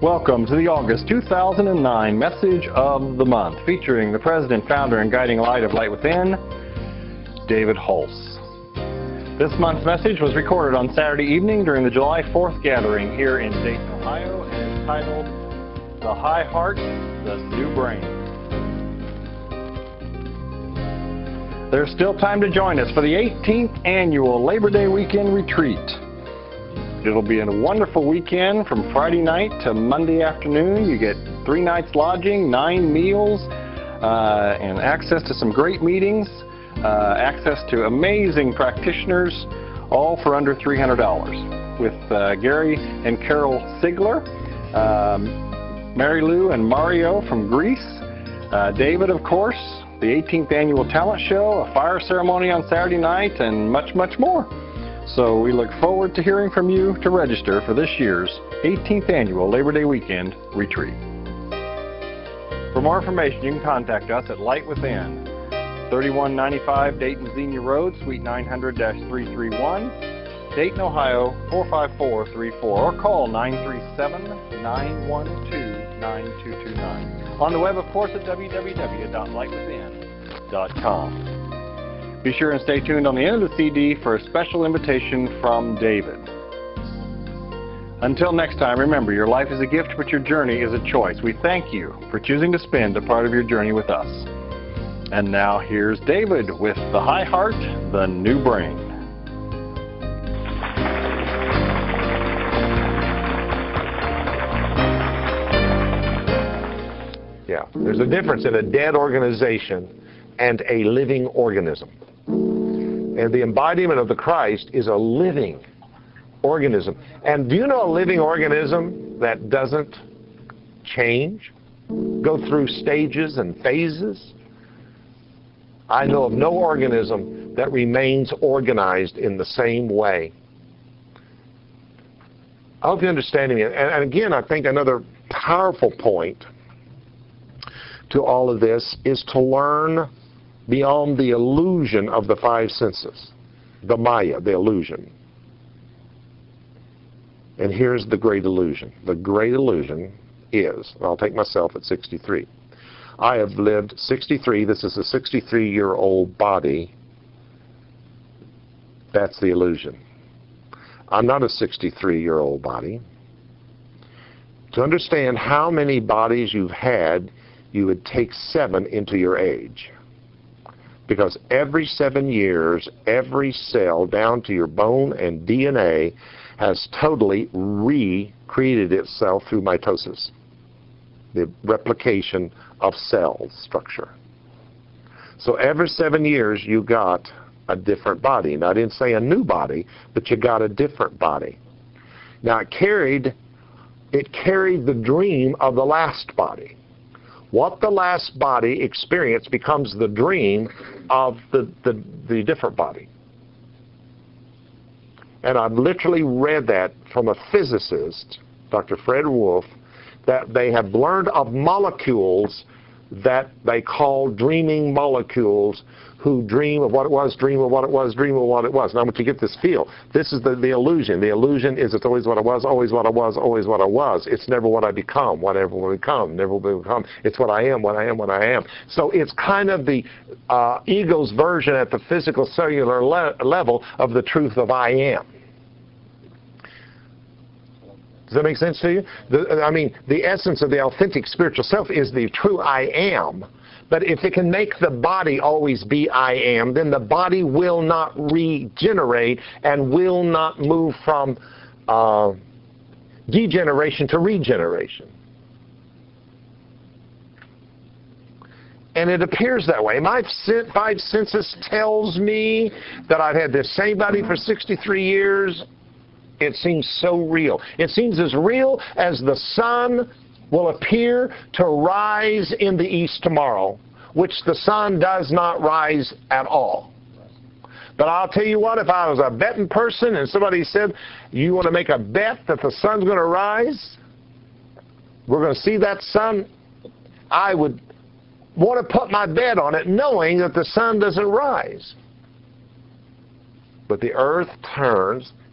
Welcome to the August 2009 Message of the Month, featuring the President, Founder, and Guiding Light of Light Within, David Hulse. This month's message was recorded on Saturday evening during the July 4th gathering here in Dayton, Ohio, and is titled, The High Heart, the New Brain. There's still time to join us for the 18th Annual Labor Day Weekend Retreat. It'll be a wonderful weekend from Friday night to Monday afternoon. You get 3 nights lodging, 9 meals, and access to some great meetings, access to amazing practitioners, all for under $300. With Gary and Carol Sigler, Mary Lou and Mario from Greece, David, of course, the 18th Annual Talent Show, a fire ceremony on Saturday night, and much, much more. So we look forward to hearing from you to register for this year's 18th Annual Labor Day Weekend Retreat. For more information, you can contact us at Light Within, 3195 Dayton Xenia Road, Suite 900-331, Dayton, Ohio 45434, or call 937-912-9229. On the web, of course, at www.lightwithin.com. Be sure and stay tuned on the end of the CD for a special invitation from David. Until next time, remember, your life is a gift, but your journey is a choice. We thank you for choosing to spend a part of your journey with us. And now here's David with The High Heart, the New Brain. Yeah, there's a difference in a dead organization and a living organism. And the embodiment of the Christ is a living organism. And do you know a living organism that doesn't change, go through stages and phases? I know of no organism that remains organized in the same way. I hope you're understanding me. And again, I think another powerful point to all of this is to learn beyond the illusion of the 5 senses, the Maya, the illusion. And here's the great illusion. The great illusion is, and I'll take myself at 63. I have lived 63, this is a 63-year-old body. That's the illusion. I'm not a 63-year-old body. To understand how many bodies you've had, you would take 7 into your age. Because every 7 years, every cell down to your bone and DNA has totally recreated itself through mitosis, the replication of cell structure. So every 7 years you got a different body. Now I didn't say a new body, but you got a different body. Now it carried the dream of the last body. What the last body experienced becomes the dream of the different body. And I've literally read that from a physicist, Dr. Fred Wolf, that they have learned of molecules that they call dreaming molecules who dream of what it was, dream of what it was, dream of what it was. Now I want you to get this feel. This is the illusion. The illusion is it's always what I was, always what I was, always what I was. It's never what I become, whatever will become, never will become. It's what I am, what I am, what I am. So it's kind of the ego's version at the physical cellular level of the truth of I am. Does that make sense to you? The essence of the authentic spiritual self is the true I am. But if it can make the body always be I am, then the body will not regenerate and will not move from degeneration to regeneration. And it appears that way. My 5 senses tells me that I've had this same body for 63 years. It seems so real. It seems as real as the sun will appear to rise in the east tomorrow, which the sun does not rise at all. But I'll tell you what, if I was a betting person and somebody said, you want to make a bet that the sun's going to rise, we're going to see that sun, I would want to put my bet on it knowing that the sun doesn't rise. But the earth turns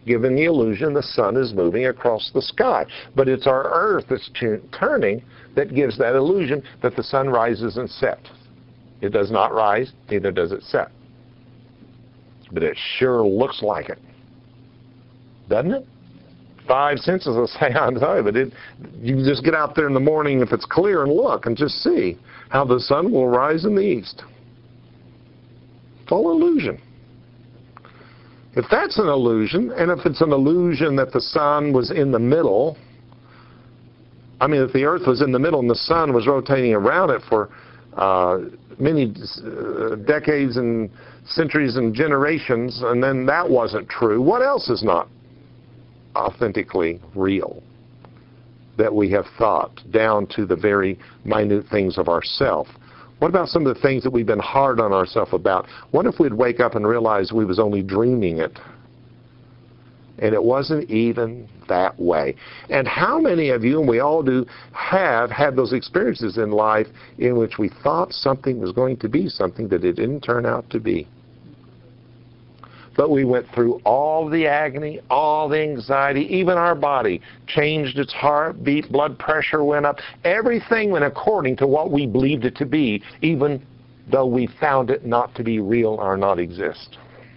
given the illusion the sun is moving across the sky. But it's our earth that's turning that gives that illusion that the sun rises and sets. It does not rise, neither does it set. But it sure looks like it. Doesn't it? Five senses will say, I'm sorry, but you just get out there in the morning if it's clear and look and just see how the sun will rise in the east. It's all illusion. If that's an illusion, and if it's an illusion that the sun was in the middle, if the earth was in the middle and the sun was rotating around it for many decades and centuries and generations, and then that wasn't true, what else is not authentically real that we have thought down to the very minute things of ourself? What about some of the things that we've been hard on ourselves about? What if we'd wake up and realize we was only dreaming it? And it wasn't even that way. And how many of you, and we all do, have had those experiences in life in which we thought something was going to be something that it didn't turn out to be? But we went through all the agony, all the anxiety, even our body changed its heartbeat, blood pressure went up. Everything went according to what we believed it to be, even though we found it not to be real or not exist.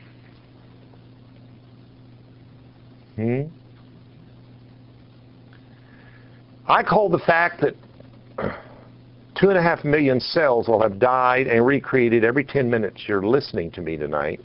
I call the fact that 2.5 million cells will have died and recreated every 10 minutes you're listening to me tonight.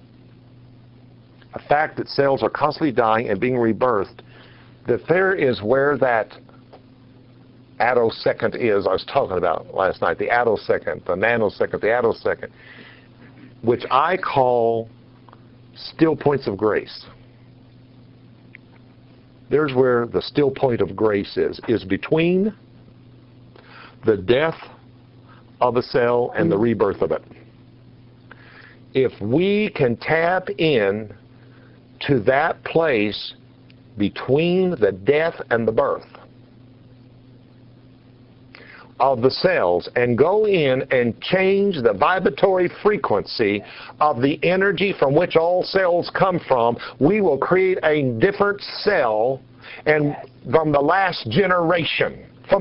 A fact that cells are constantly dying and being rebirthed, that there is where that attosecond is I was talking about last night, the attosecond, the nanosecond, the attosecond, which I call still points of grace. There's where the still point of grace is between the death of a cell and the rebirth of it. If we can tap in to that place between the death and the birth of the cells and go in and change the vibratory frequency of the energy from which all cells come from, we will create a different cell and from the last generation.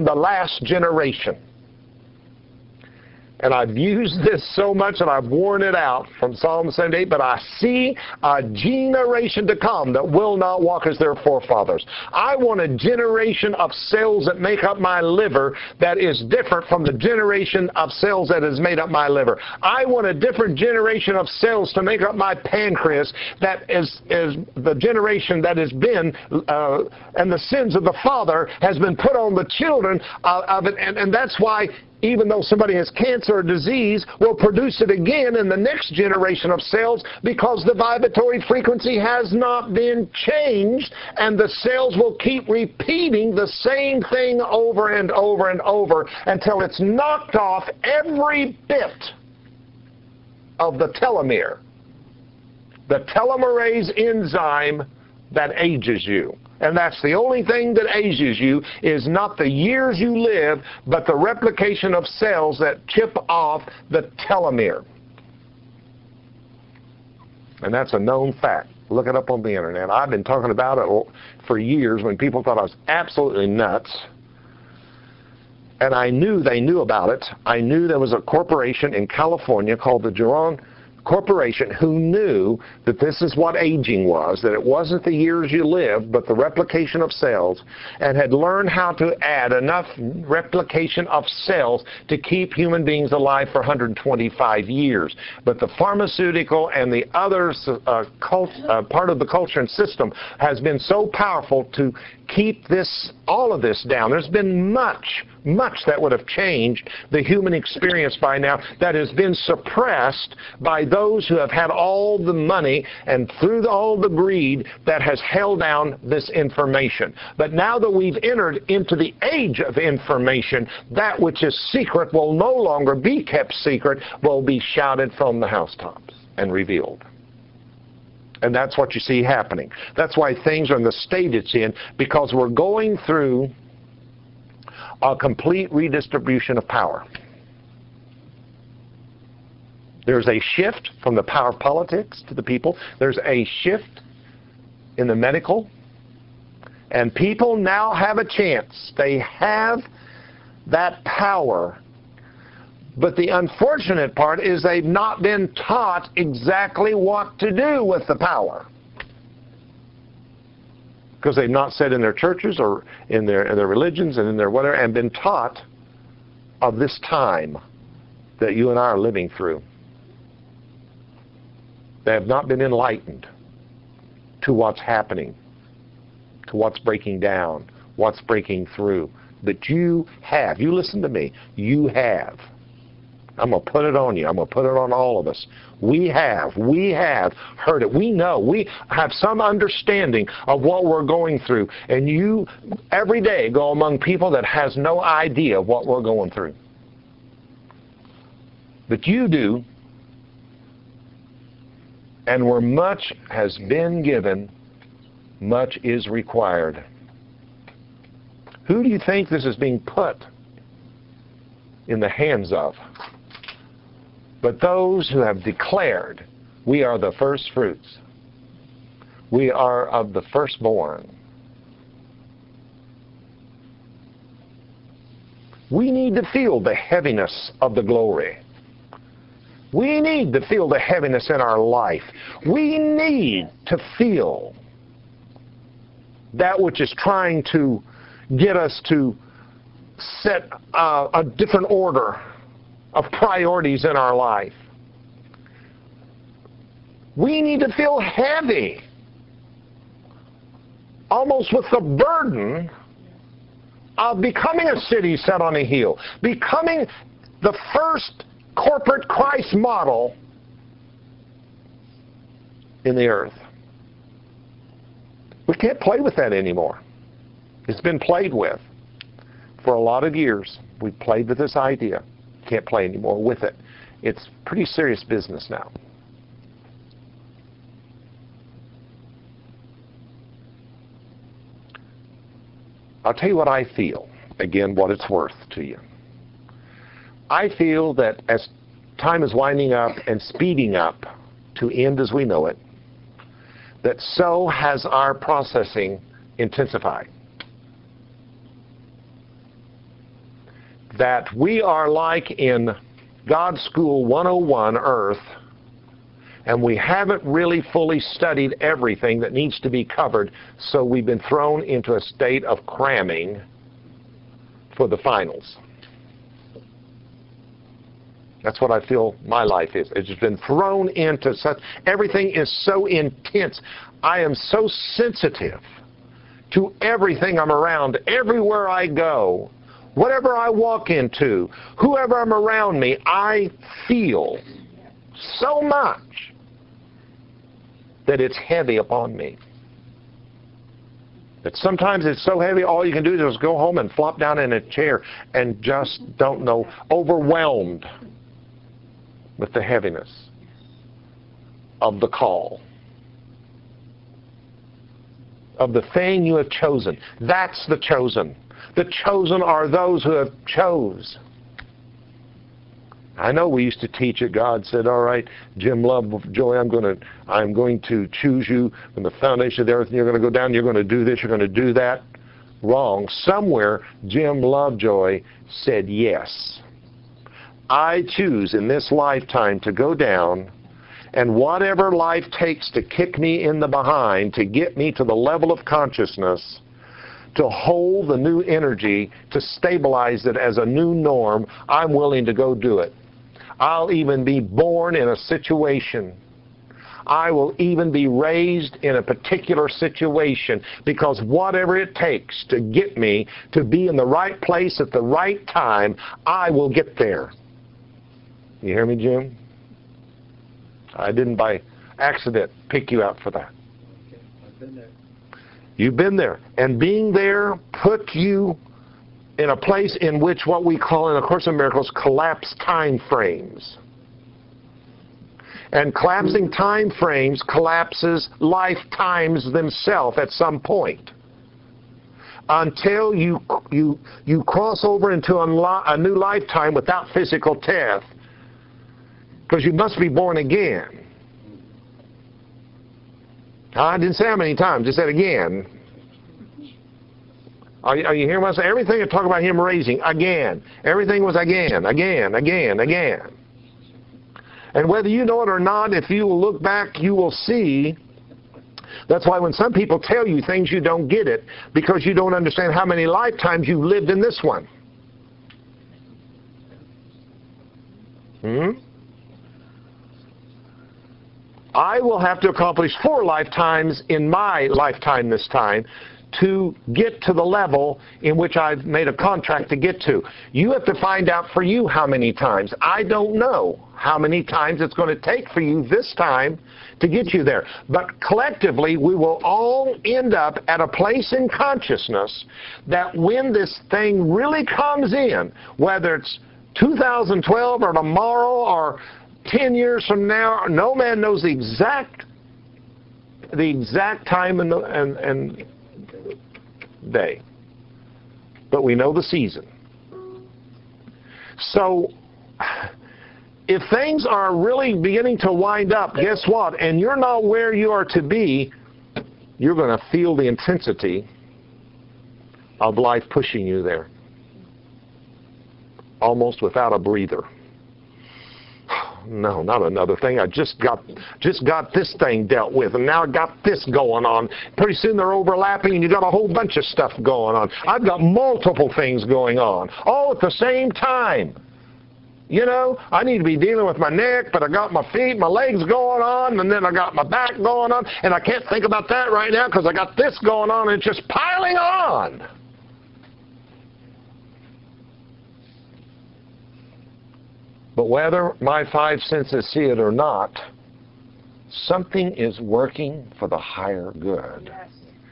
And I've used this so much and I've worn it out from Psalm 78, but I see a generation to come that will not walk as their forefathers. I want a generation of cells that make up my liver that is different from the generation of cells that has made up my liver. I want a different generation of cells to make up my pancreas that is the generation that has been, and the sins of the father has been put on the children of it, and that's why even though somebody has cancer or disease, will produce it again in the next generation of cells because the vibratory frequency has not been changed, and the cells will keep repeating the same thing over and over and over until it's knocked off every bit of the telomere, the telomerase enzyme that ages you. And that's the only thing that ages you, is not the years you live, but the replication of cells that chip off the telomere. And that's a known fact. Look it up on the internet. I've been talking about it for years when people thought I was absolutely nuts. And I knew they knew about it. I knew there was a corporation in California called the Geron Corporation who knew that this is what aging was, that it wasn't the years you lived, but the replication of cells, and had learned how to add enough replication of cells to keep human beings alive for 125 years. But the pharmaceutical and the other part of the culture and system has been so powerful to keep all of this down. There's been much that would have changed the human experience by now that has been suppressed by those who have had all the money and through all the greed that has held down this information. But now that we've entered into the age of information, that which is secret will no longer be kept secret, will be shouted from the housetops and revealed. And that's what you see happening. That's why things are in the state it's in, because we're going through a complete redistribution of power. There's a shift from the power of politics to the people. There's a shift in the medical, and people now have a chance. They have that power. But the unfortunate part is they've not been taught exactly what to do with the power. Because they've not sat in their churches or in their religions and in their whatever and been taught of this time that you and I are living through. They have not been enlightened to what's happening, to what's breaking down, what's breaking through. But you have. You listen to me. You have. I'm going to put it on you. I'm going to put it on all of us. We have heard it. We know. We have some understanding of what we're going through. And you, every day, go among people that has no idea of what we're going through. But you do. And where much has been given, much is required. Who do you think this is being put in the hands of? But those who have declared, we are the first fruits. We are of the firstborn. We need to feel the heaviness of the glory. We need to feel the heaviness in our life. We need to feel that which is trying to get us to set a different order of priorities in our life. We need to feel heavy, almost with the burden of becoming a city set on a hill, becoming the first corporate Christ model in the earth. We can't play with that anymore. It's been played with for a lot of years. We've played with this idea. Can't play anymore with it. It's pretty serious business now. I'll tell you what I feel. Again, what it's worth to you. I feel that as time is winding up and speeding up to end as we know it, that so has our processing intensified. That we are like in God's School 101 Earth, and we haven't really fully studied everything that needs to be covered, so we've been thrown into a state of cramming for the finals. That's what I feel my life is. It's just been thrown into such, everything is so intense. I am so sensitive to everything I'm around, everywhere I go. Whatever I walk into, whoever I'm around me, I feel so much that it's heavy upon me. That sometimes it's so heavy, all you can do is just go home and flop down in a chair and just don't know, overwhelmed with the heaviness of the call, of the thing you have chosen. That's the chosen. The chosen are those who have chose. I know we used to teach it. God said, all right, Jim Lovejoy, I'm going to choose you from the foundation of the earth, and you're going to go down, you're going to do this, you're going to do that. Wrong. Somewhere, Jim Lovejoy said yes. I choose in this lifetime to go down, and whatever life takes to kick me in the behind, to get me to the level of consciousness, to hold the new energy, to stabilize it as a new norm, I'm willing to go do it. I'll even be born in a situation. I will even be raised in a particular situation, because whatever it takes to get me to be in the right place at the right time, I will get there. You hear me, Jim? I didn't by accident pick you out for that. Okay, I've been there. You've been there. And being there put you in a place in which what we call in A Course in Miracles collapsed time frames. And collapsing time frames collapses lifetimes themselves at some point. Until you cross over into a new lifetime without physical death. Because you must be born again. I didn't say how many times. I said again. Are you hearing what I say? Everything I talk about him raising, again. Everything was again, again, again, again. And whether you know it or not, if you will look back, you will see. That's why when some people tell you things, you don't get it, because you don't understand how many lifetimes you've lived in this one. I will have to accomplish 4 lifetimes in my lifetime this time to get to the level in which I've made a contract to get to. You have to find out for you how many times. I don't know how many times it's going to take for you this time to get you there. But collectively, we will all end up at a place in consciousness that when this thing really comes in, whether it's 2012 or tomorrow or 10 years from now, no man knows the exact time and day, but we know the season. So if things are really beginning to wind up, guess what? And you're not where you are to be, you're going to feel the intensity of life pushing you there, almost without a breather. No, not another thing. I just got this thing dealt with, and now I got this going on. Pretty soon they're overlapping, and you got a whole bunch of stuff going on. I've got multiple things going on, all at the same time. You know, I need to be dealing with my neck, but I got my feet, my legs going on, and then I got my back going on, and I can't think about that right now because I got this going on, and it's just piling on. But whether my 5 senses see it or not, something is working for the higher good. Yes.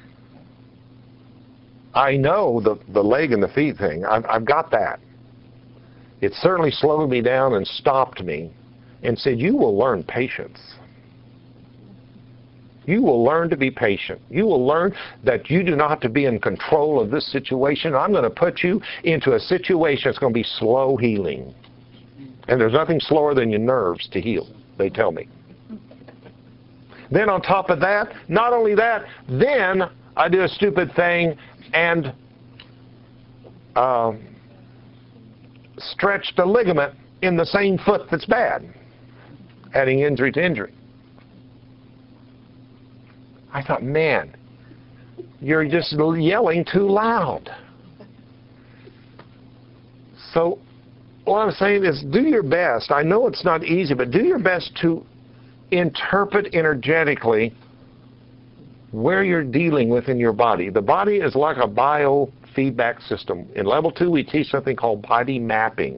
I know the leg and the feet thing. I've got that. It certainly slowed me down and stopped me and said, you will learn patience. You will learn to be patient. You will learn that you do not have to be in control of this situation. I'm going to put you into a situation that's going to be slow healing. And there's nothing slower than your nerves to heal, they tell me. Then on top of that, not only that, then I do a stupid thing and stretch the ligament in the same foot that's bad, adding injury to injury. I thought, man, you're just yelling too loud. So what I'm saying is do your best. I know it's not easy, but do your best to interpret energetically where you're dealing with in your body. The body is like a biofeedback system. In level 2, we teach something called body mapping.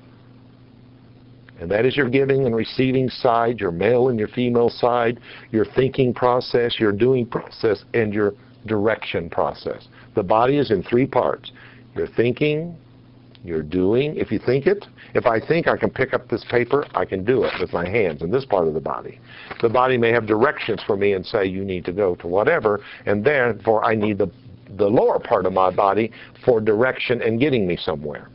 And that is your giving and receiving side, your male and your female side, your thinking process, your doing process, and your direction process. The body is in 3 parts. Your thinking, your doing. If you think it, if I think I can pick up this paper, I can do it with my hands in this part of the body. The body may have directions for me and say you need to go to whatever, and therefore I need the lower part of my body for direction and getting me somewhere.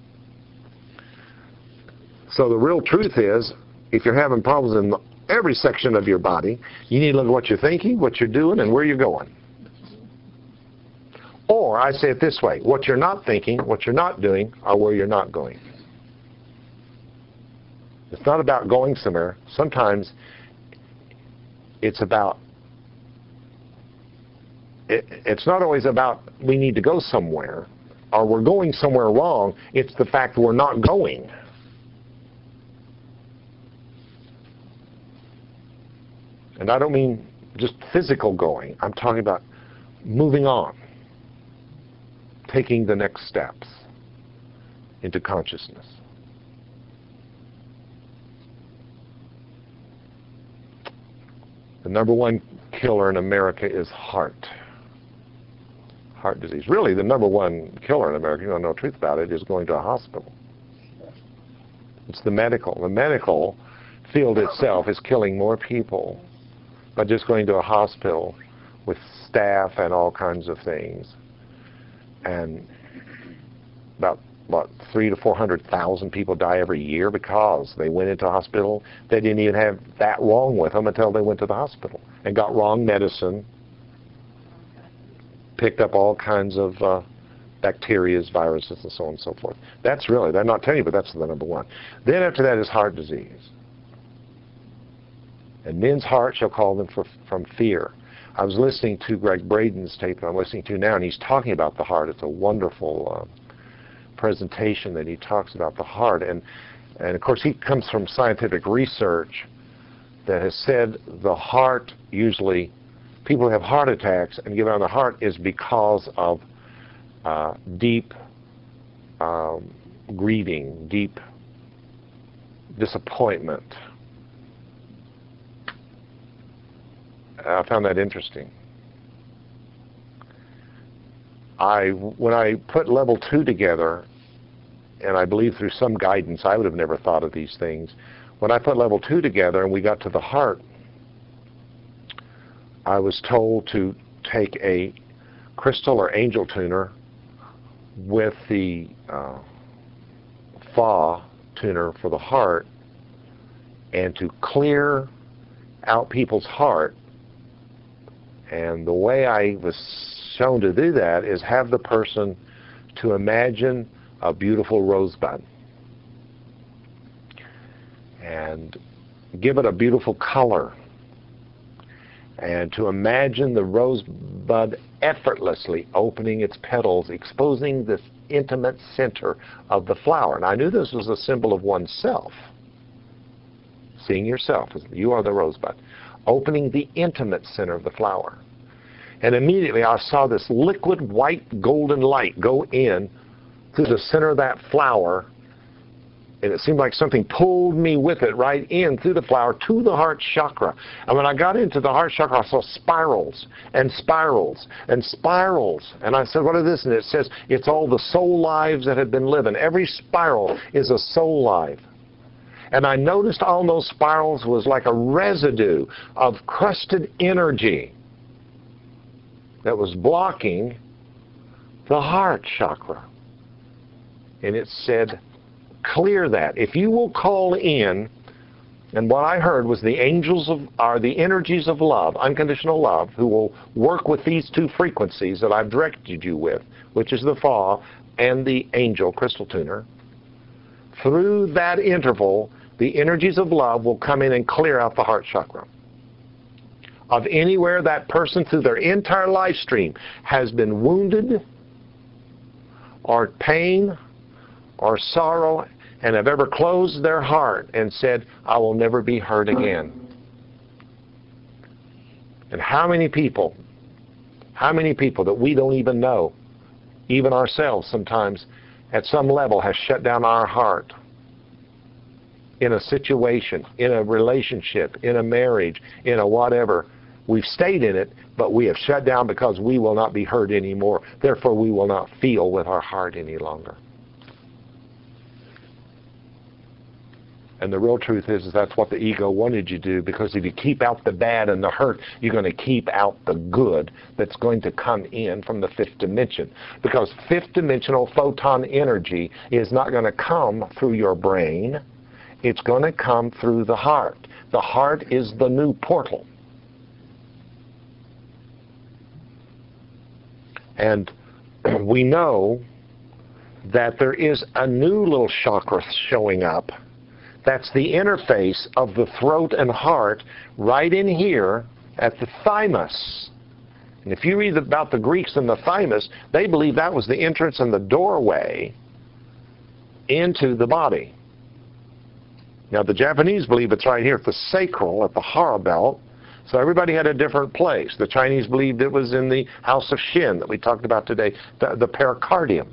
So the real truth is, if you're having problems in every section of your body, you need to look at what you're thinking, what you're doing, and where you're going. Or I say it this way, what you're not thinking, what you're not doing, are where you're not going. It's not about going somewhere. Sometimes it's about, it's not always about we need to go somewhere or we're going somewhere wrong. It's the fact that we're not going. And I don't mean just physical going. I'm talking about moving on. Taking the next steps into consciousness. The number 1 killer in America is heart disease. Really, the number 1 killer in America, you don't know the truth about it, is going to a hospital. It's the medical. The medical field itself is killing more people by just going to a hospital with staff and all kinds of things. And about what, 300,000 to 400,000 people die every year because they went into hospital. They didn't even have that wrong with them until they went to the hospital and got wrong medicine, picked up all kinds of bacteria, viruses, and so on and so forth. That's really, they're not telling you, but that's the number one. Then after that is heart disease. And men's heart shall call them from fear. I was listening to Greg Braden's tape that I'm listening to now, and he's talking about the heart. It's a wonderful presentation that he talks about the heart. And of course, he comes from scientific research that has said the heart, usually, people who have heart attacks and give out on the heart is because of deep grieving, deep disappointment. I found that interesting. When I put level 2 together, and I believe through some guidance, I would have never thought of these things. When I put level 2 together and we got to the heart, I was told to take a crystal or angel tuner with the Fa tuner for the heart and to clear out people's heart. And the way I was shown to do that is have the person to imagine a beautiful rosebud and give it a beautiful color, and to imagine the rosebud effortlessly opening its petals, exposing this intimate center of the flower. And I knew this was a symbol of oneself, seeing yourself as you are the rosebud, opening the intimate center of the flower. And immediately I saw this liquid white golden light go in through the center of that flower, and it seemed like something pulled me with it right in through the flower to the heart chakra. And when I got into the heart chakra, I saw spirals and spirals and spirals. And I said, what is this? And it says, it's all the soul lives that have been living. Every spiral is a soul life. And I noticed on those spirals was like a residue of crusted energy that was blocking the heart chakra. And it said, clear that. If you will call in, and what I heard was the angels are the energies of love, unconditional love, who will work with these two frequencies that I've directed you with, which is the Fa and the angel crystal tuner. Through that interval, the energies of love will come in and clear out the heart chakra. Of anywhere that person through their entire life stream has been wounded or pain or sorrow and have ever closed their heart and said, I will never be hurt again. And how many people that we don't even know, even ourselves sometimes, at some level has shut down our heart in a situation, in a relationship, in a marriage, in a whatever. We've stayed in it, but we have shut down because we will not be hurt anymore. Therefore, we will not feel with our heart any longer. And the real truth is that's what the ego wanted you to do, because if you keep out the bad and the hurt, you're going to keep out the good that's going to come in from the fifth dimension. Because fifth dimensional photon energy is not going to come through your brain. It's going to come through the heart. The heart is the new portal. And we know that there is a new little chakra showing up. That's the interface of the throat and heart right in here at the thymus. And if you read about the Greeks and the thymus, they believe that was the entrance and the doorway into the body. Now the Japanese believe it's right here at the sacral, at the hara belt. So everybody had a different place. The Chinese believed it was in the house of Shin that we talked about today, the pericardium.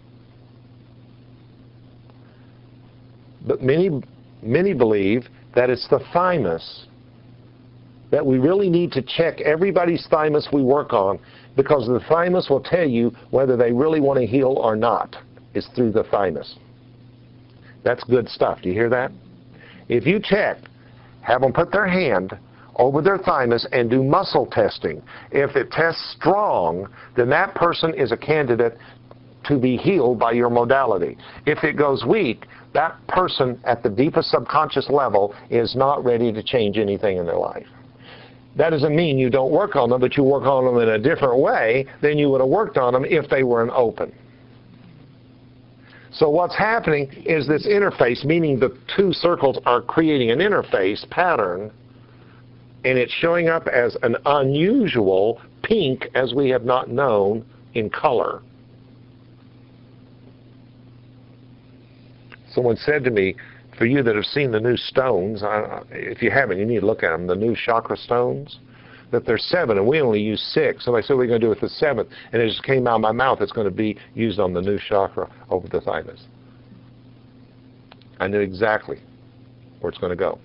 But many believe that it's the thymus, that we really need to check everybody's thymus we work on, because the thymus will tell you whether they really want to heal or not. It's through the thymus. That's good stuff. Do you hear that? If you check, have them put their hand over their thymus and do muscle testing. If it tests strong, then that person is a candidate to be healed by your modality. If it goes weak, that person at the deepest subconscious level is not ready to change anything in their life. That doesn't mean you don't work on them, but you work on them in a different way than you would have worked on them if they were an open. So what's happening is this interface, meaning the two circles are creating an interface pattern, and it's showing up as an unusual pink as we have not known in color. Someone said to me, for you that have seen the new stones, if you haven't, you need to look at them, the new chakra stones, that there's 7 and we only use 6. So I said, what are you going to do with the 7th? And it just came out of my mouth, it's going to be used on the new chakra over the thymus. I knew exactly where it's going to go.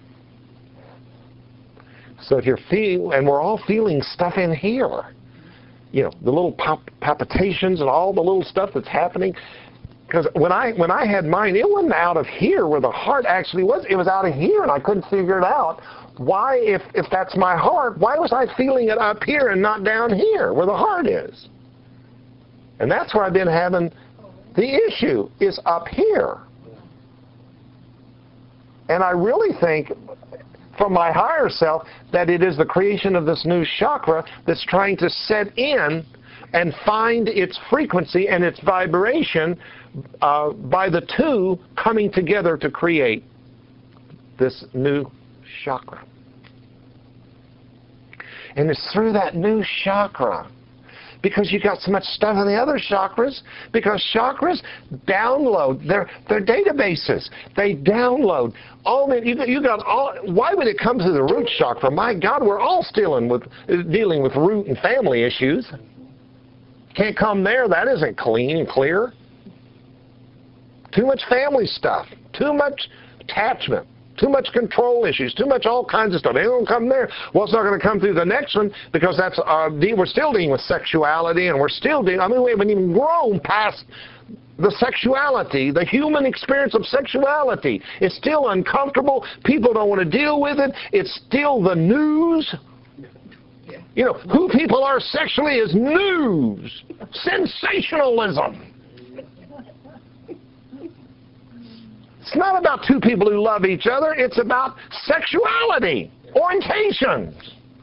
So if you're feeling, and we're all feeling stuff in here, you know, the little palpitations and all the little stuff that's happening. Because when I had mine, it wasn't out of here where the heart actually was. It was out of here, and I couldn't figure it out. Why, if that's my heart, why was I feeling it up here and not down here where the heart is? And that's where I've been having the issue, is up here. And I really think, from my higher self, that it is the creation of this new chakra that's trying to set in and find its frequency and its vibration by the two coming together to create this new chakra. And it's through that new chakra, because you got so much stuff in the other chakras, because chakras download, they're databases. They download. You got all. Why would it come to the root chakra? My God, we're all dealing with root and family issues. Can't come there. That isn't clean and clear. Too much family stuff. Too much attachment. Too much control issues. Too much all kinds of stuff. It ain't going to come there. Well, it's not going to come through the next one, because that's we're still dealing with sexuality, and we're still dealing. I mean, we haven't even grown past the sexuality, the human experience of sexuality. It's still uncomfortable. People don't want to deal with it. It's still the news. You know, who people are sexually is news. Sensationalism. It's not about two people who love each other. It's about sexuality, orientations.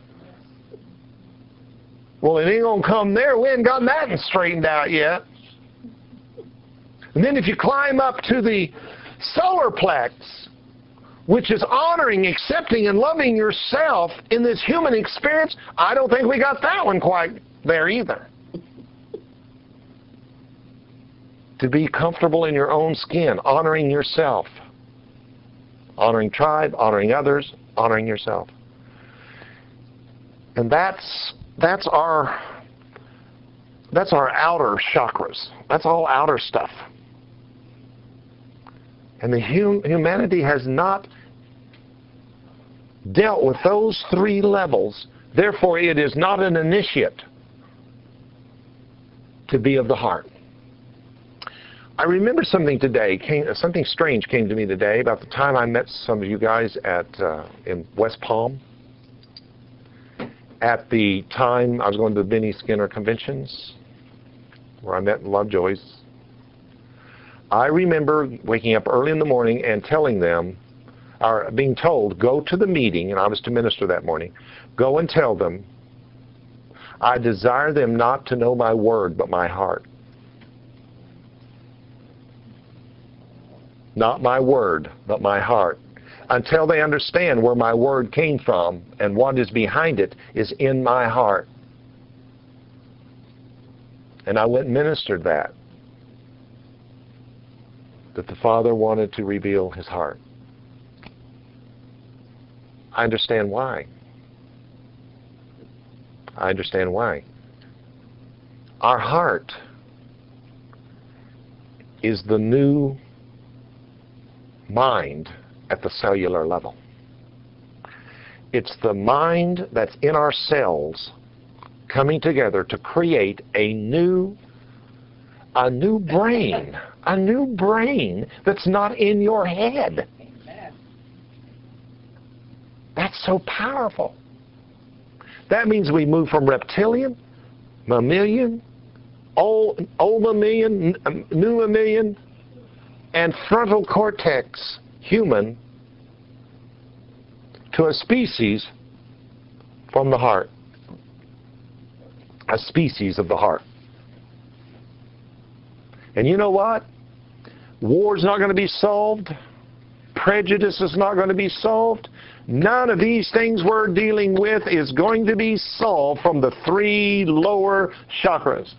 Well, it ain't going to come there. We ain't gotten that straightened out yet. And then if you climb up to the solar plex, which is honoring, accepting, and loving yourself in this human experience, I don't think we got that one quite there either. To be comfortable in your own skin, honoring yourself, honoring tribe, honoring others, honoring yourself. And that's our outer chakras. That's all outer stuff. And the humanity has not dealt with those 3 levels. Therefore, it is not an initiate to be of the heart. I remember something today. Something strange came to me today about the time I met some of you guys in West Palm. At the time I was going to the Benny Skinner conventions, where I met Lovejoys. I remember waking up early in the morning and telling them, or being told, go to the meeting, and I was to minister that morning. Go and tell them, I desire them not to know my word, but my heart. Not my word, but my heart. Until they understand where my word came from and what is behind it is in my heart. And I went and ministered that the Father wanted to reveal His heart. I understand why. I understand why. Our heart is the new mind at the cellular level. It's the mind that's in our cells coming together to create a new brain. A new brain that's not in your head. That's so powerful. That means we move from reptilian, mammalian, ulna mammalian, new mammalian, and frontal cortex human to a species from the heart. A species of the heart. And you know what? War's not going to be solved. Prejudice is not going to be solved. None of these things we're dealing with is going to be solved from the 3 lower chakras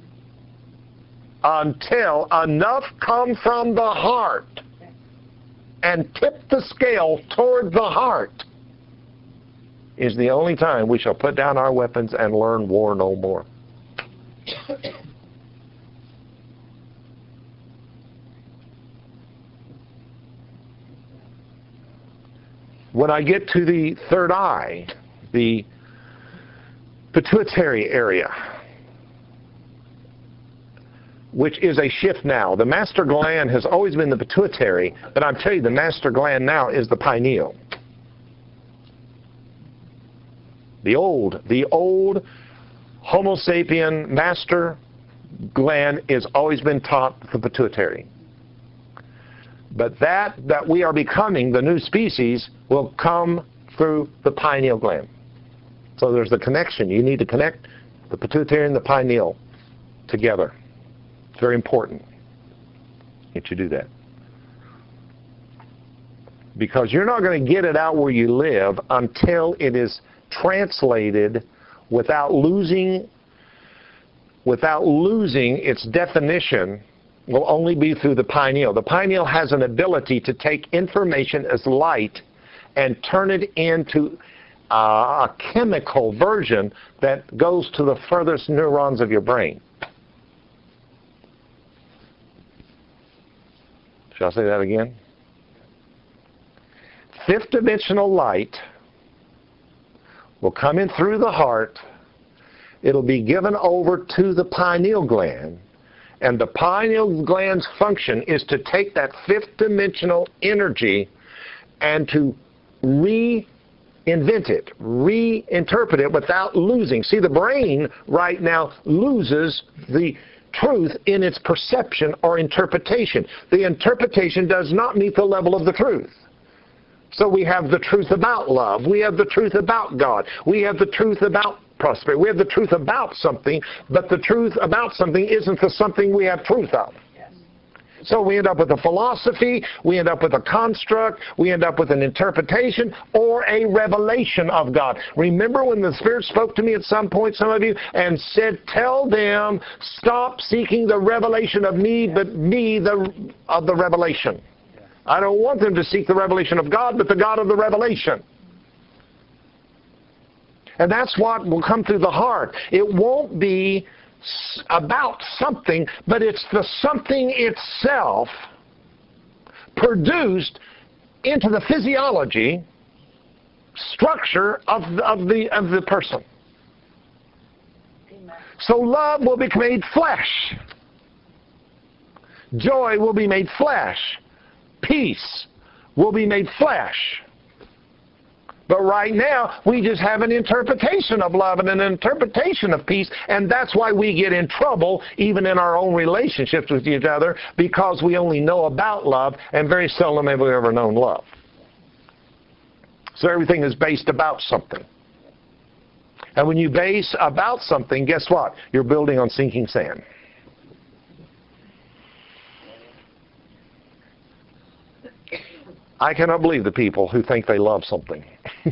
until enough come from the heart and tip the scale toward the heart is the only time we shall put down our weapons and learn war no more. When I get to the third eye, the pituitary area, which is a shift now. The master gland has always been the pituitary, but I'm telling you, the master gland now is the pineal. The old Homo sapien master gland has always been taught the pituitary. But that we are becoming, the new species, will come through the pineal gland. So there's the connection. You need to connect the pituitary and the pineal together. It's very important that you do that. Because you're not going to get it out where you live until it is translated without losing its definition. Will only be through the pineal. The pineal has an ability to take information as light and turn it into a chemical version that goes to the furthest neurons of your brain. Shall I say that again? Fifth dimensional light will come in through the heart. It'll be given over to the pineal gland. And the pineal gland's function is to take that fifth dimensional energy and to reinvent it, reinterpret it without losing. See, the brain right now loses the truth in its perception or interpretation. The interpretation does not meet the level of the truth. So we have the truth about love. We have the truth about God. We have the truth about prosperity. We have the truth about something, but the truth about something isn't the something we have truth of. Yes. So we end up with a philosophy, we end up with a construct, we end up with an interpretation or a revelation of God. Remember when the Spirit spoke to me at some point, some of you, and said, tell them, stop seeking the revelation of me, but me of the revelation. I don't want them to seek the revelation of God, but the God of the revelation. And that's what will come through the heart. It won't be about something, but it's the something itself produced into the physiology structure of the person. Amen. So love will be made flesh. Joy will be made flesh. Peace will be made flesh. But right now, we just have an interpretation of love and an interpretation of peace, and that's why we get in trouble even in our own relationships with each other, because we only know about love, and very seldom have we ever known love. So everything is based about something. And when you base about something, guess what? You're building on sinking sand. I cannot believe the people who think they love something.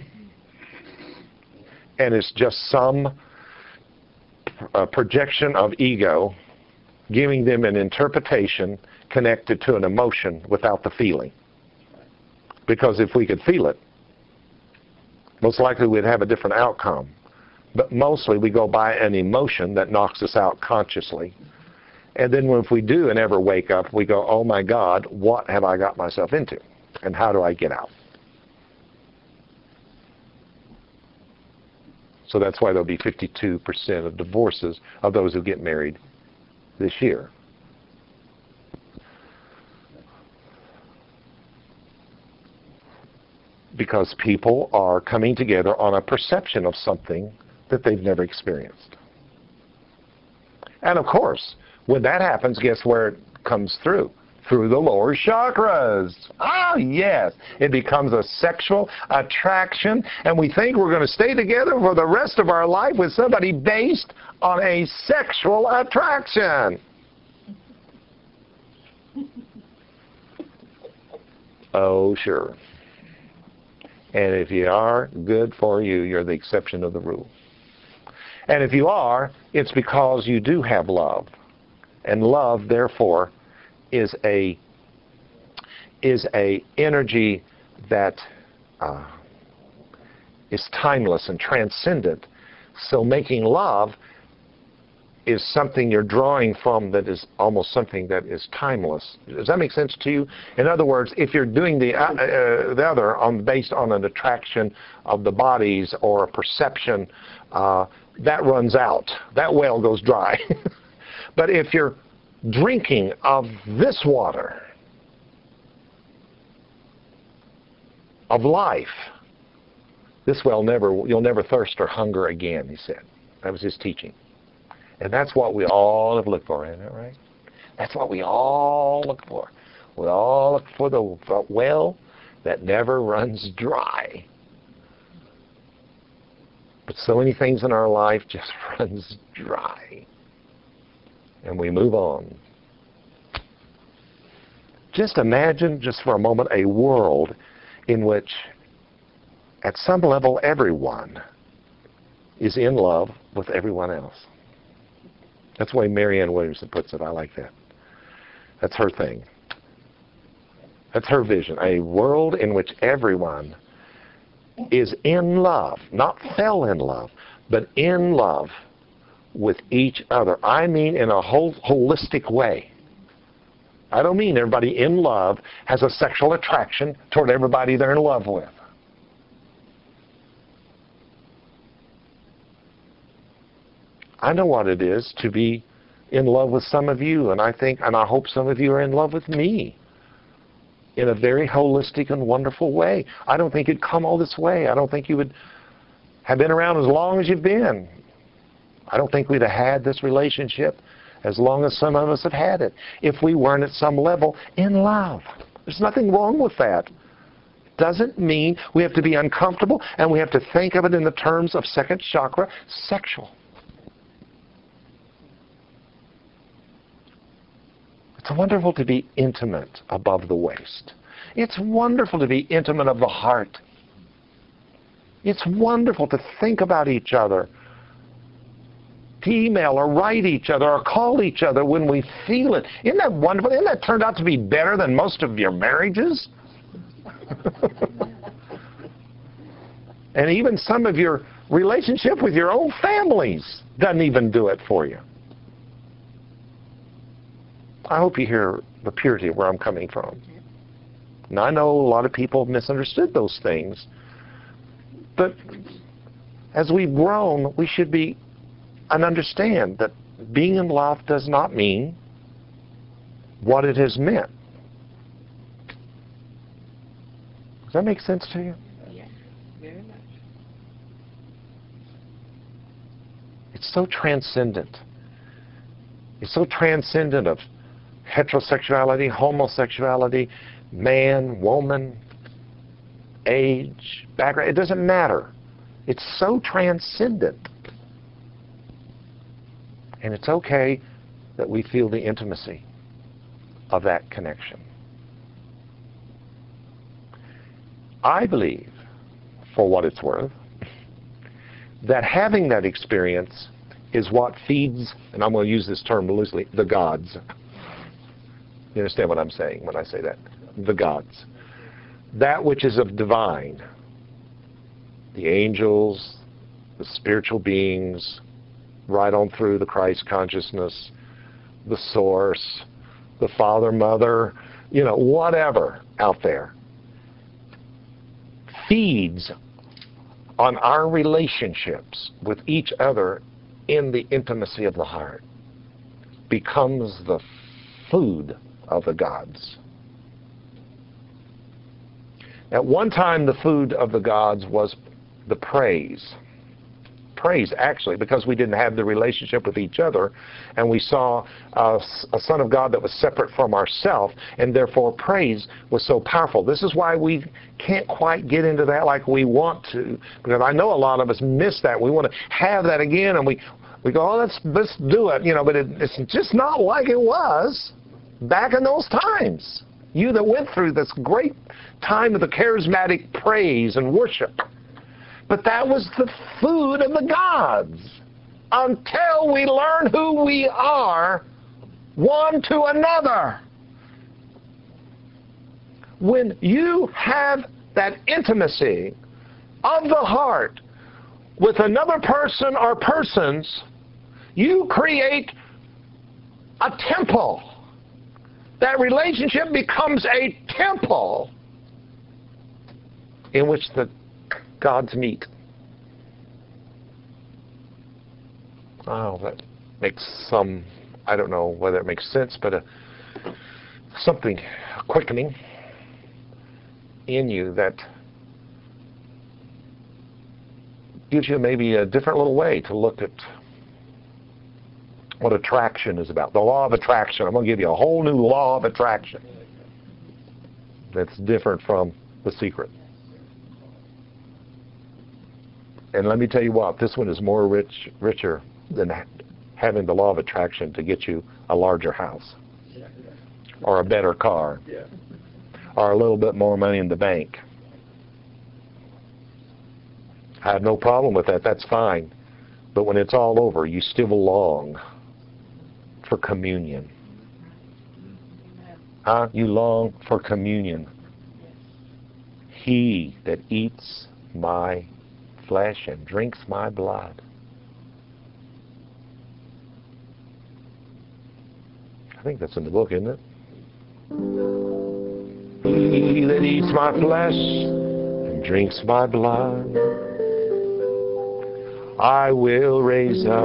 And it's just some projection of ego giving them an interpretation connected to an emotion without the feeling. Because if we could feel it, most likely we'd have a different outcome. But mostly we go by an emotion that knocks us out consciously. And then if we do and ever wake up, we go, oh my God, what have I got myself into? And how do I get out? So that's why there'll be 52% of divorces of those who get married this year. Because people are coming together on a perception of something that they've never experienced. And of course, when that happens, guess where it comes through? Through the lower chakras. Ah, yes. It becomes a sexual attraction, and we think we're going to stay together for the rest of our life with somebody based on a sexual attraction. Oh, sure. And if you are, good for you. You're the exception of the rule. And if you are, it's because you do have love. And love, therefore, is a energy that is timeless and transcendent. So making love is something you're drawing from that is almost something that is timeless. Does that make sense to you? In other words, if you're doing the other based on an attraction of the bodies or a perception, that runs out. That well goes dry. But if you're drinking of this water of life, this well you'll never thirst or hunger again, he said. That was his teaching. And that's what we all have looked for, isn't that right? That's what we all look for. We all look for the well that never runs dry. But so many things in our life just runs dry. And we move on. Just imagine, just for a moment, a world in which, at some level, everyone is in love with everyone else. That's the way Marianne Williamson puts it. I like that. That's her thing. That's her vision. A world in which everyone is in love, not fell in love, but in love with each other. I mean in a holistic way. I don't mean everybody in love has a sexual attraction toward everybody they're in love with. I know what it is to be in love with some of you, and I hope some of you are in love with me in a very holistic and wonderful way. I don't think it'd come all this way. I don't think you would have been around as long as you've been. I don't think we'd have had this relationship as long as some of us have had it if we weren't at some level in love. There's nothing wrong with that. Doesn't mean we have to be uncomfortable and we have to think of it in the terms of second chakra, sexual. It's wonderful to be intimate above the waist. It's wonderful to be intimate of the heart. It's wonderful to think about each other, to email or write each other or call each other when we feel it. Isn't that wonderful? Isn't that turned out to be better than most of your marriages? And even some of your relationship with your own families doesn't even do it for you. I hope you hear the purity of where I'm coming from. Now, I know a lot of people have misunderstood those things, but as we've grown, we should be and understand that being in love does not mean what it has meant. Does that make sense to you? Yes, very much. It's so transcendent. It's so transcendent of heterosexuality, homosexuality, man, woman, age, background. It doesn't matter. It's so transcendent. And it's okay that we feel the intimacy of that connection. I believe, for what it's worth, that having that experience is what feeds, and I'm going to use this term loosely, the gods. You understand what I'm saying when I say that? The gods. That which is of divine. The angels, the spiritual beings, right on through the Christ consciousness, the source, the Father, Mother, whatever out there, feeds on our relationships with each other in the intimacy of the heart, becomes the food of the gods. At one time, the food of the gods was the praise. praise, actually, because we didn't have the relationship with each other, and we saw a Son of God that was separate from ourselves, and therefore praise was so powerful. This is why we can't quite get into that like we want to, because I know a lot of us miss that. We want to have that again, and we go, oh, let's do it, but it's just not like it was back in those times. You that went through this great time of the charismatic praise and worship. But that was the food of the gods until we learn who we are one to another. When you have that intimacy of the heart with another person or persons, you create a temple. That relationship becomes a temple in which the gods meet. Oh, that makes some, I don't know whether it makes sense, but something quickening in you that gives you maybe a different little way to look at what attraction is about. The law of attraction. I'm going to give you a whole new law of attraction that's different from The Secret. And let me tell you what, this one is more richer than having the law of attraction to get you a larger house or a better car or a little bit more money in the bank. I have no problem with that. That's fine. But when it's all over, you still long for communion. You long for communion. He that eats my flesh and drinks my blood. I think that's in the book, isn't it? He that eats my flesh and drinks my blood, I will raise up.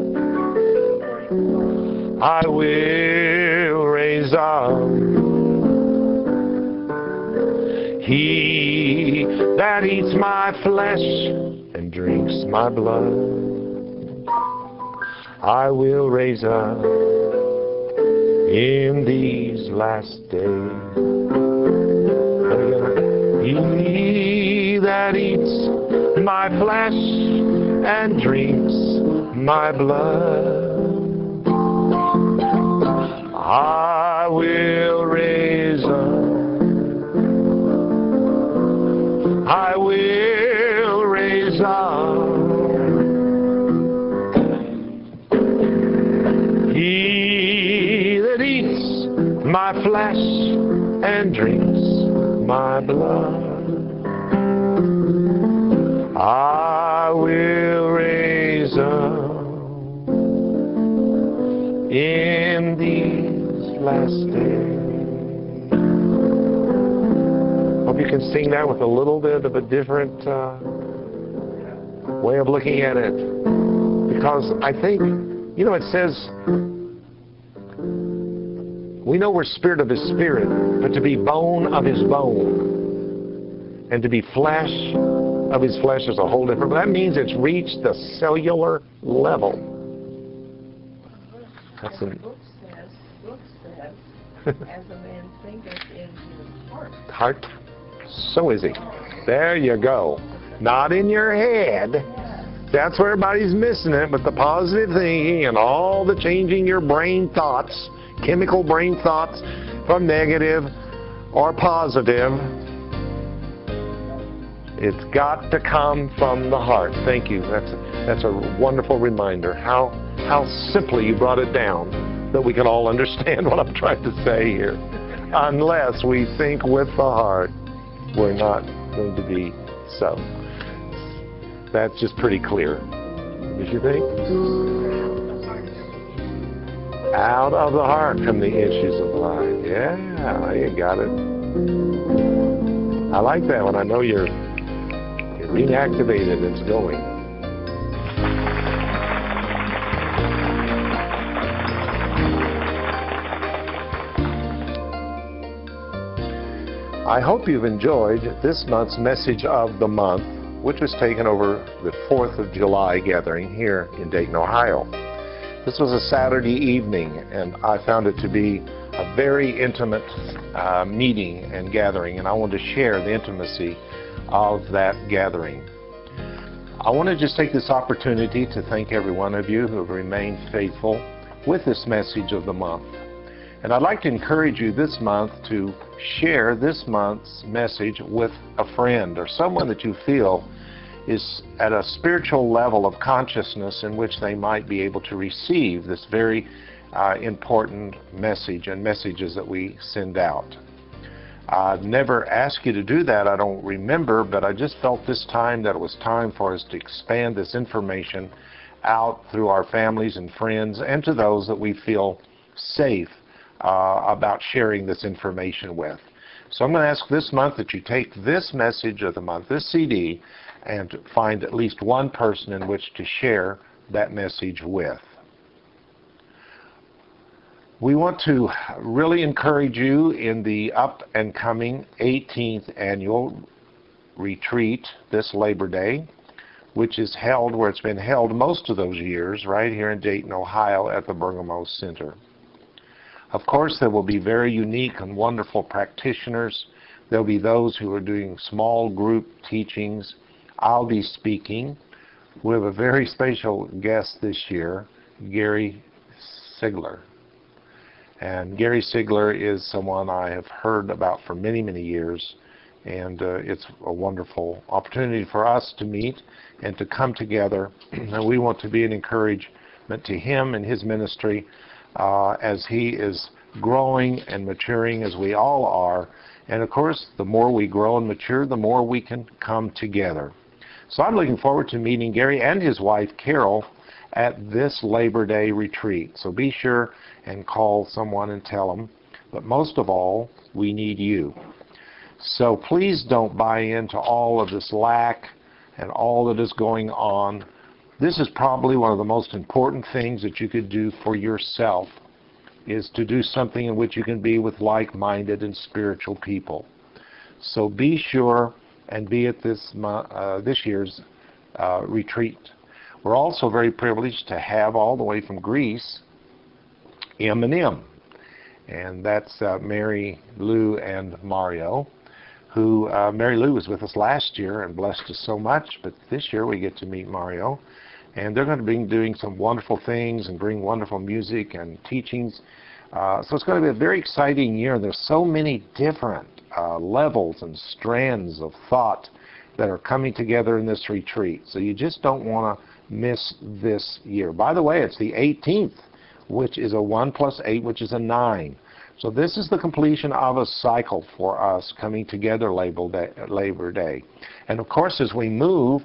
I will raise up. He that eats my flesh and drinks my blood, I will raise up in these last days. He that eats my flesh and drinks my blood, I will raise up. I will raise up. He that eats my flesh and drinks my blood, I will raise up in these last days. Hope you can sing that with a little bit of a different way of looking at it. Because I think, it says, we know we're spirit of his spirit, but to be bone of his bone and to be flesh of his flesh is a whole different. That means it's reached the cellular level. That's the book says, as a man thinketh in his heart. So is he. There you go. Not in your head. That's where everybody's missing it, but the positive thinking and all the changing your brain thoughts, chemical brain thoughts from negative or positive, it's got to come from the heart. Thank you. That's a wonderful reminder. How simply you brought it down that we can all understand what I'm trying to say here. Unless we think with the heart, we're not going to be so. That's just pretty clear. Don't you think? Out of the heart come the issues of life. Yeah, you got it. I like that one. I know you're reactivated. It's going. I hope you've enjoyed this month's message of the month, which was taken over the 4th of July gathering here in Dayton, Ohio. This was a Saturday evening, and I found it to be a very intimate meeting and gathering, and I wanted to share the intimacy of that gathering. I want to just take this opportunity to thank every one of you who have remained faithful with this message of the month. And I'd like to encourage you this month to share this month's message with a friend or someone that you feel is at a spiritual level of consciousness in which they might be able to receive this very important message and messages that we send out. I've never asked you to do that, I don't remember, but I just felt this time that it was time for us to expand this information out through our families and friends and to those that we feel safe about sharing this information with. So I'm going to ask this month that you take this message of the month, this CD, and find at least one person in which to share that message with. We want to really encourage you in the up and coming 18th annual retreat this Labor Day, which is held where it's been held most of those years, right here in Dayton, Ohio at the Bergamo Center. Of course, there will be very unique and wonderful practitioners. There will be those who are doing small group teachings. I'll be speaking. We have a very special guest this year, Gary Sigler. And Gary Sigler is someone I have heard about for many, many years, and it's a wonderful opportunity for us to meet and to come together. And we want to be an encouragement to him and his ministry as he is growing and maturing, as we all are. And of course, the more we grow and mature, the more we can come together. So I'm looking forward to meeting Gary and his wife, Carol, at this Labor Day retreat. So be sure and call someone and tell them. But most of all, we need you. So please don't buy into all of this lack and all that is going on. This is probably one of the most important things that you could do for yourself, is to do something in which you can be with like-minded and spiritual people. So be sure and be at this year's retreat. We're also very privileged to have all the way from Greece, M&M, and that's Mary Lou and Mario, who Mary Lou was with us last year and blessed us so much, but this year we get to meet Mario, and they're going to be doing some wonderful things and bring wonderful music and teachings. So it's going to be a very exciting year. There's so many different levels and strands of thought that are coming together in this retreat. So you just don't want to miss this year. By the way, it's the 18th, which is a 1 plus 8, which is a 9. So this is the completion of a cycle for us coming together Labor Day. And of course, as we move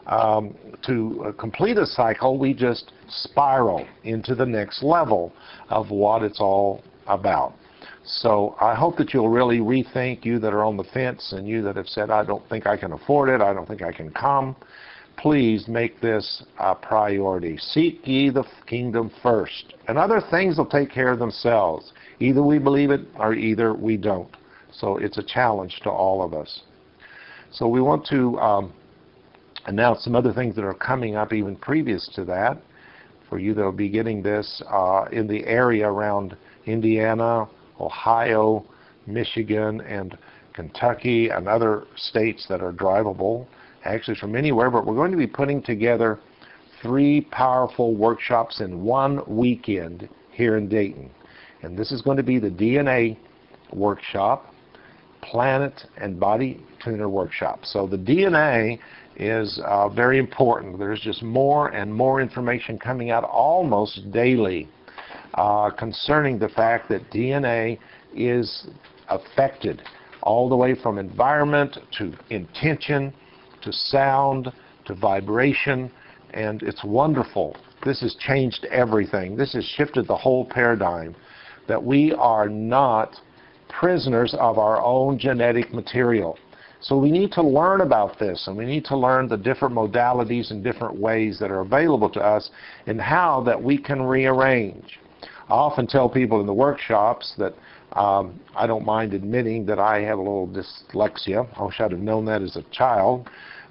to complete a cycle, we just spiral into the next level of what it's all about. So I hope that you'll really rethink, you that are on the fence and you that have said, I don't think I can afford it, I don't think I can come. Please make this a priority. Seek ye the kingdom first, and other things will take care of themselves. Either we believe it or either we don't. So it's a challenge to all of us. So we want to announce some other things that are coming up even previous to that for you that will be getting this in the area around Indiana, Ohio, Michigan, and Kentucky, and other states that are drivable, actually from anywhere. But we're going to be putting together 3 powerful workshops in one weekend here in Dayton. And this is going to be the DNA workshop, planet and body tuner workshop. So the DNA is very important. There's just more and more information coming out almost daily concerning the fact that DNA is affected all the way from environment to intention to sound to vibration, and it's wonderful. This has changed everything. This has shifted the whole paradigm, that we are not prisoners of our own genetic material. So we need to learn about this, and we need to learn the different modalities and different ways that are available to us and how that we can rearrange. I often tell people in the workshops that I don't mind admitting that I have a little dyslexia. I wish I'd have known that as a child.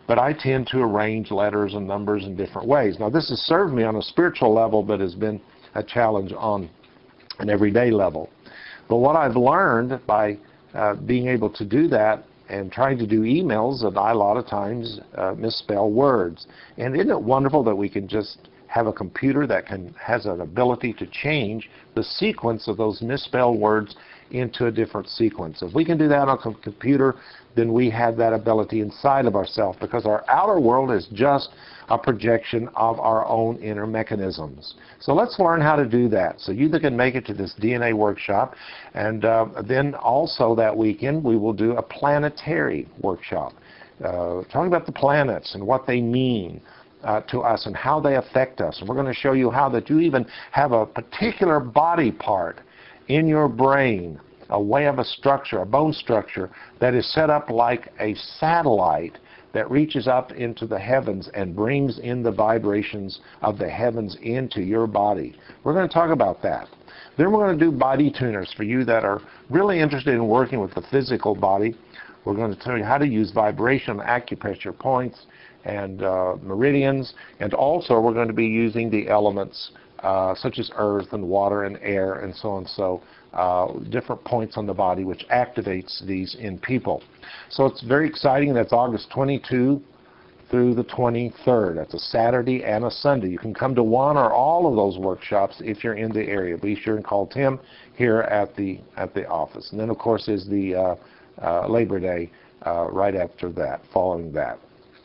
but I tend to arrange letters and numbers in different ways. Now, this has served me on a spiritual level, but has been a challenge on an everyday level. But what I've learned by being able to do that and trying to do emails, that I a lot of times misspell words. And isn't it wonderful that we can just have a computer that has an ability to change the sequence of those misspelled words into a different sequence? If we can do that on a computer, then we have that ability inside of ourselves, because our outer world is just a projection of our own inner mechanisms. So let's learn how to do that. So you that can make it to this DNA workshop, and then also that weekend we will do a planetary workshop, talking about the planets and what they mean to us and how they affect us. And we're going to show you how that you even have a particular body part in your brain, a way of a structure, a bone structure, that is set up like a satellite that reaches up into the heavens and brings in the vibrations of the heavens into your body. We're going to talk about that. Then we're going to do body tuners for you that are really interested in working with the physical body. We're going to tell you how to use vibration acupressure points and meridians, and also we're going to be using the elements such as earth and water and air and so on, so different points on the body which activates these in people. So it's very exciting. That's August 22 through the 23rd. That's a Saturday and a Sunday. You can come to one or all of those workshops if you're in the area. Be sure and call Tim here at the office. And then of course is the Labor Day right after that, following that.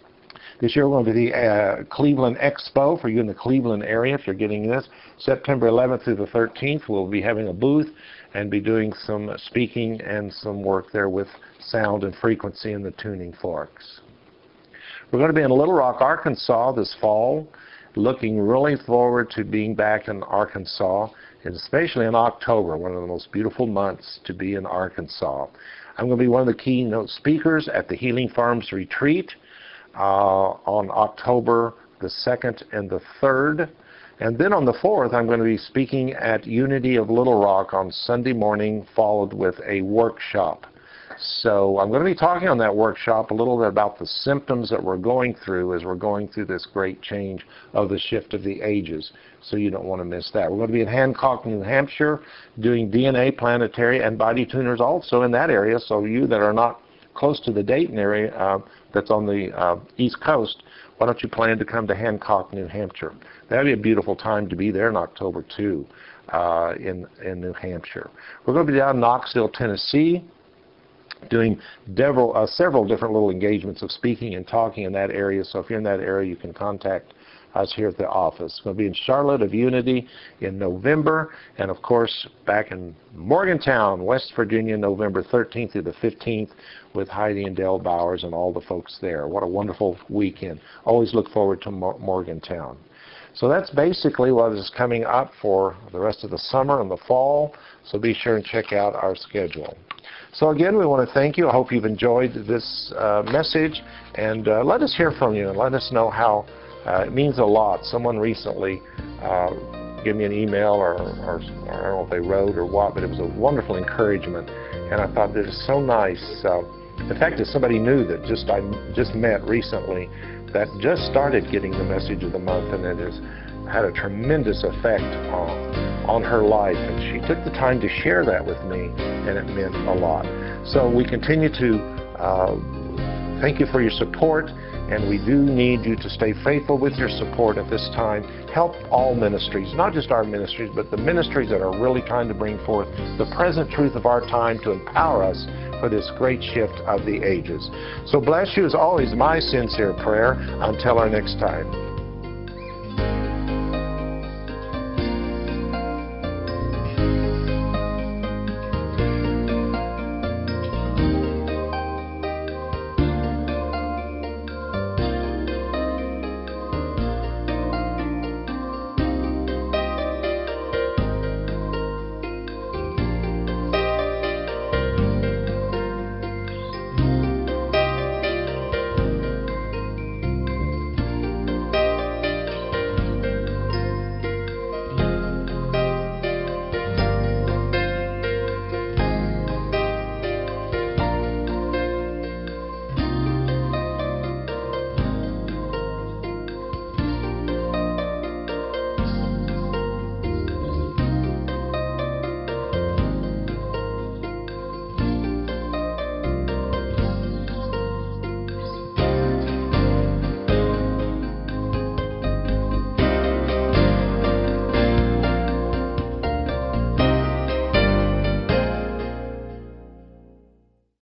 This year we're going to the Cleveland Expo for you in the Cleveland area. If you're getting this, September 11th through the 13th, we'll be having a booth and be doing some speaking and some work there with sound and frequency and the tuning forks. We're going to be in Little Rock, Arkansas this fall. Looking really forward to being back in Arkansas, and especially in October, one of the most beautiful months to be in Arkansas. I'm going to be one of the keynote speakers at the Healing Farms Retreat on October the 2nd and the 3rd. And then on the 4th, I'm going to be speaking at Unity of Little Rock on Sunday morning, followed with a workshop. So I'm going to be talking on that workshop a little bit about the symptoms that we're going through as we're going through this great change of the shift of the ages. So you don't want to miss that. We're going to be in Hancock, New Hampshire, doing DNA, planetary, and body tuners also in that area. So you that are not close to the Dayton area, that's on the East Coast, why don't you plan to come to Hancock, New Hampshire? That would be a beautiful time to be there in October, too, in New Hampshire. We're going to be down in Knoxville, Tennessee, doing several different little engagements of speaking and talking in that area. So if you're in that area, you can contact us here at the office. We're going to be in Charlotte of Unity in November, and of course back in Morgantown, West Virginia, November 13th through the 15th with Heidi and Dale Bowers and all the folks there. What a wonderful weekend. Always look forward to Morgantown. So that's basically what is coming up for the rest of the summer and the fall, so be sure and check out our schedule. So again, we want to thank you. I hope you've enjoyed this message, and let us hear from you and let us know how it means a lot. Someone recently gave me an email, or I don't know if they wrote or what, but it was a wonderful encouragement, and I thought this is so nice. In fact, it's somebody new that I just met recently that just started getting the message of the month, and it has had a tremendous effect on her life, and she took the time to share that with me, and it meant a lot. So we continue to thank you for your support, and we do need you to stay faithful with your support at this time. Help all ministries, not just our ministries, but the ministries that are really trying to bring forth the present truth of our time to empower us for this great shift of the ages. So bless you, as always, my sincere prayer. Until our next time.